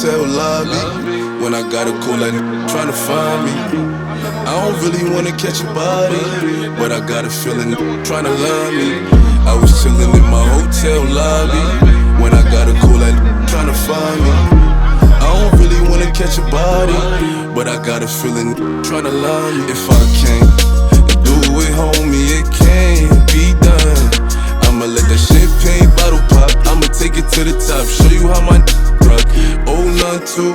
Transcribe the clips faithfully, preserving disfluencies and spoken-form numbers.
hotel lobby. When I got a call, that trying to find me. I don't really wanna catch a body, but I got a feeling trying to love me. I was chilling in my hotel lobby. When I got a call, that trying to find me. I don't really wanna catch a body, but I got a feeling trying to love me. If I can't do it, homie, it can't be done. I'ma let that champagne bottle pop. I'ma take it to the top, show you how my rock. Oh, none two,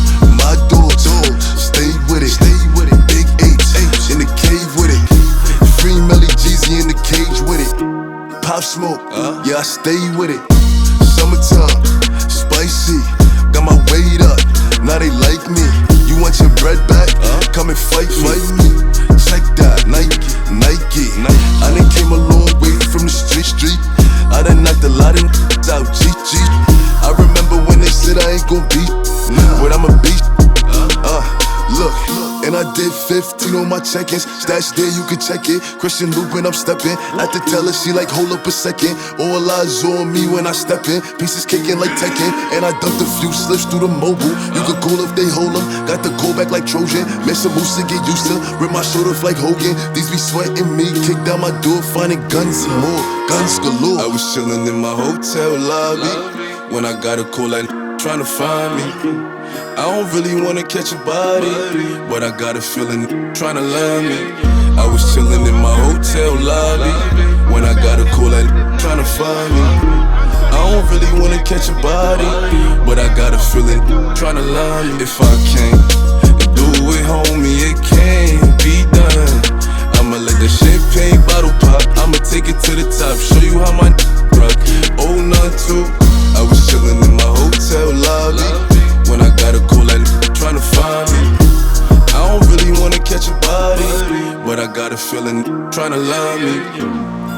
my dogs, stay with it, stay with it. Big H, H in the cave with it. Free Melly Jeezy in the cage with it. Pop Smoke, uh? yeah, I stay with it. Summertime, spicy, got my weight up, now they like me. You want your bread back? Uh? Come and fight, fight me. Check that, Nike, Nike. Nike. I done came a long way from the street, street. I done knocked a lot of out, G G. I remember when they said I ain't gon' beat, nah. But I'm a beast. Uh, look, and I did fifteen on my check-ins. Stash there, you can check it. Christian Lupin, I'm stepping. At the teller, she like, hold up a second. All eyes on me when I step in. Pieces kicking like Tekken. And I dumped a few slips through the mobile. You could call if they hold them. Got the call back like Trojan. Miss a moose to get used to. Rip my shoulder like Hogan. These be sweating me. Kick down my door, finding guns and more. Guns galore. I was chilling in my hotel lobby. When I got a call, like trying to find me. I don't really wanna catch a body, but I got a feeling trying to love me. I was chilling in my hotel lobby. When I got a call, like trying to find me. I don't really wanna catch a body, but I got a feeling trying to love me. If I can't do it, homie, it can't be done. I'ma let the champagne bottle pop. I'ma take it to the top, show you how my rock. Oh, none two, I was chilling in my hotel lobby. When I got a call, like trying to find me. I don't really wanna catch a body, but I got a feeling trying to love me.